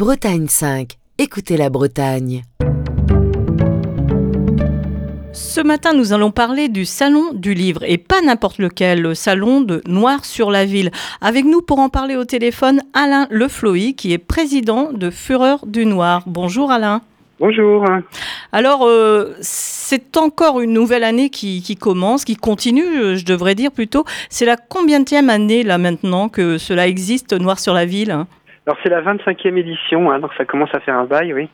Bretagne 5. Écoutez la Bretagne. Ce matin, nous allons parler du Salon du Livre, et pas n'importe lequel, le Salon de Noir-sur-la-Ville. Avec nous pour en parler au téléphone, Alain Lefloy, qui est président de Fureur du Noir. Bonjour Alain. Bonjour. Alors, c'est encore une nouvelle année qui commence, qui continue, je devrais dire plutôt. C'est la combienième année là maintenant que cela existe, Noir-sur-la-Ville? Alors c'est la 25e édition, donc ça commence à faire un bail, oui.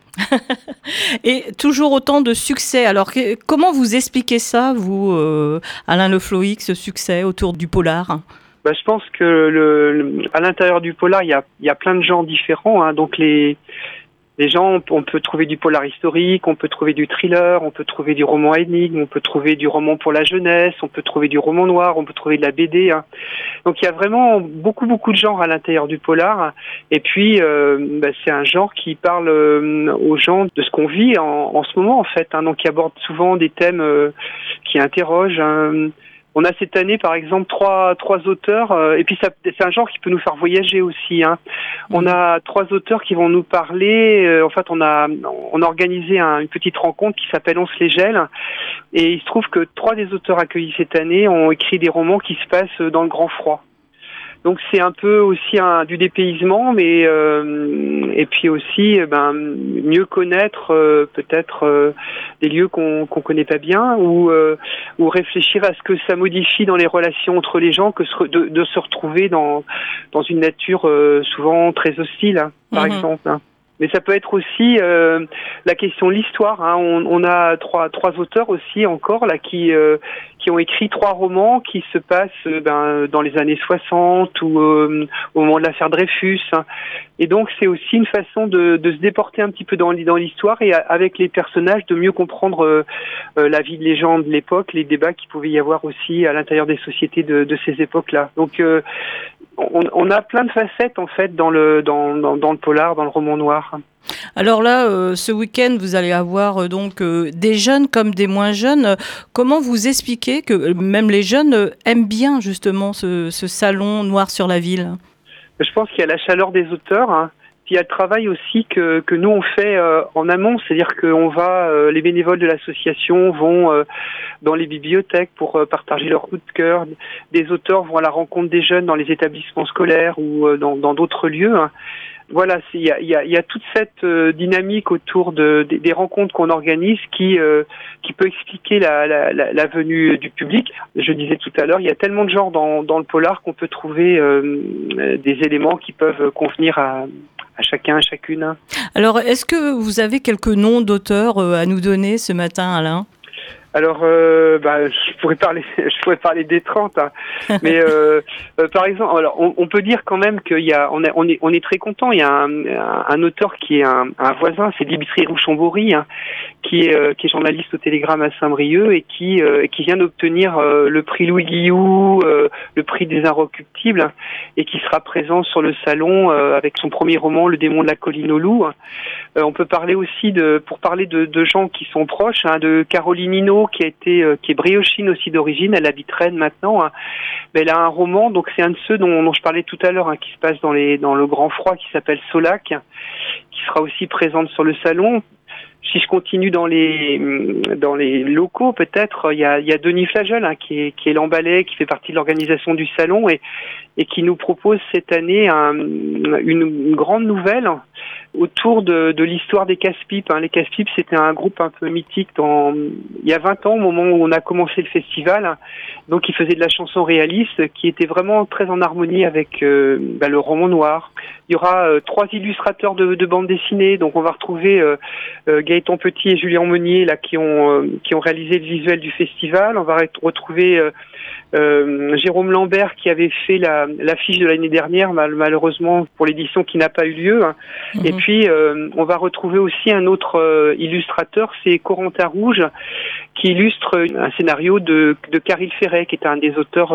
Et toujours autant de succès. Alors comment vous expliquez ça, vous, Alain Lefloy, ce succès autour du polar? Je pense que à l'intérieur du polar, il y a plein de genres différents. Donc les gens, on peut trouver du polar historique, on peut trouver du thriller, on peut trouver du roman à énigme, on peut trouver du roman pour la jeunesse, on peut trouver du roman noir, on peut trouver de la BD. Donc il y a vraiment beaucoup de genres à l'intérieur du polar. Et puis c'est un genre qui parle aux gens de ce qu'on vit en ce moment en fait. Donc qui aborde souvent des thèmes qui interrogent. On a cette année, par exemple, trois auteurs, et puis c'est un genre qui peut nous faire voyager aussi. On a trois auteurs qui vont nous parler. En fait, on a organisé une petite rencontre qui s'appelle On se les gèle, et il se trouve que trois des auteurs accueillis cette année ont écrit des romans qui se passent dans le grand froid. Donc c'est un peu aussi du dépaysement, mais et puis aussi mieux connaître peut-être des lieux qu'on connaît pas bien, ou réfléchir à ce que ça modifie dans les relations entre les gens, de se retrouver dans une nature souvent très hostile, par exemple. Mais ça peut être aussi la question de l'histoire. On a trois auteurs aussi encore là qui ont écrit trois romans qui se passent dans les années 60 ou au moment de l'affaire Dreyfus. Et donc c'est aussi une façon de se déporter un petit peu dans l'histoire, et avec les personnages de mieux comprendre la vie de gens de l'époque, les débats qu'il pouvait y avoir aussi à l'intérieur des sociétés de ces époques-là. Donc on a plein de facettes en fait dans le polar, dans le roman noir. Alors là, ce week-end, vous allez avoir donc des jeunes comme des moins jeunes. Comment vous expliquez que même les jeunes aiment bien justement ce salon Noir-sur-la-Ville? Je pense qu'il y a la chaleur des auteurs. Puis il y a le travail aussi que nous on fait en amont, c'est-à-dire que les bénévoles de l'association vont dans les bibliothèques pour partager leur coup de cœur. Des auteurs vont à la rencontre des jeunes dans les établissements scolaires ou dans d'autres lieux. Voilà, il y a toute cette dynamique autour des rencontres qu'on organise qui peut expliquer la venue du public. Je disais tout à l'heure, il y a tellement de genres dans le polar qu'on peut trouver des éléments qui peuvent convenir à chacun, à chacune. Alors, est-ce que vous avez quelques noms d'auteurs à nous donner ce matin, Alain ? Alors, je pourrais parler des 30, mais par exemple, alors on peut dire quand même on est très content. Il y a un auteur qui est un voisin, c'est Dimitri Rouchon-Bory, qui est journaliste au Télégramme à Saint-Brieuc et qui vient d'obtenir le prix Louis Guillou, le prix des Inrecuptibles, et qui sera présent sur le salon avec son premier roman, Le démon de la colline aux loups. On peut parler aussi pour parler de gens qui sont proches, de Caroline Hinault, qui est briochine aussi d'origine. Elle habite Rennes maintenant. Mais elle a un roman, donc c'est un de ceux dont je parlais tout à l'heure, qui se passe dans le grand froid, qui s'appelle Solac, qui sera aussi présente sur le salon. Si je continue dans les locaux, peut-être, il y a Denis Flagel, qui est l'emballé, qui fait partie de l'organisation du salon, et qui nous propose cette année une grande nouvelle autour de l'histoire des Casse-Pipes. Les Casse-Pipes, c'était un groupe un peu mythique il y a 20 ans, au moment où on a commencé le festival. Donc, ils faisaient de la chanson réaliste qui était vraiment très en harmonie avec le roman noir. Il y aura trois illustrateurs de bande dessinée. Donc, on va retrouver Gaëtan Petit et Julien Monnier là qui ont réalisé le visuel du festival. On va retrouver Jérôme Lambert qui avait fait l'affiche de l'année dernière, malheureusement pour l'édition qui n'a pas eu lieu. Et puis on va retrouver aussi un autre illustrateur, c'est Corentin Rouge, qui illustre un scénario de Caril Ferret, qui est un des auteurs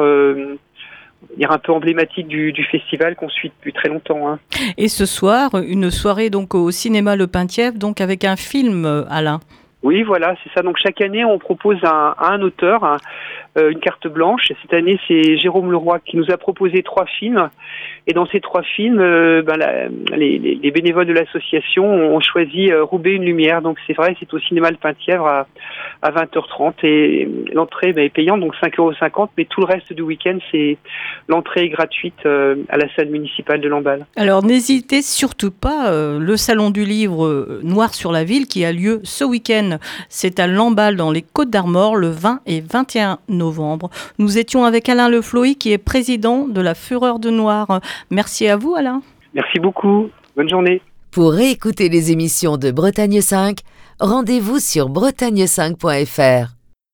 un peu emblématique du festival qu'on suit depuis très longtemps. Et ce soir, une soirée donc au cinéma Le Penthièvre, donc avec un film, Alain. Oui, voilà, c'est ça. Donc chaque année, on propose à un auteur une carte blanche. Et cette année, c'est Jérôme Leroy qui nous a proposé 3 films. Et dans ces 3 films, les bénévoles de l'association ont choisi Roubaix une lumière. Donc c'est vrai, c'est au cinéma Le Penthièvre à 20h30. Et l'entrée est payante, donc 5,50 €. Mais tout le reste du week-end, l'entrée est gratuite à la salle municipale de Lamballe. Alors n'hésitez surtout pas, le salon du livre Noir sur la ville qui a lieu ce week-end, c'est à Lamballe dans les Côtes-d'Armor le 20 et 21 novembre. Nous étions avec Alain Le Floy qui est président de la Fureur de Noir. Merci à vous Alain. Merci beaucoup, bonne journée. Pour réécouter les émissions de Bretagne 5, rendez-vous sur bretagne5.fr.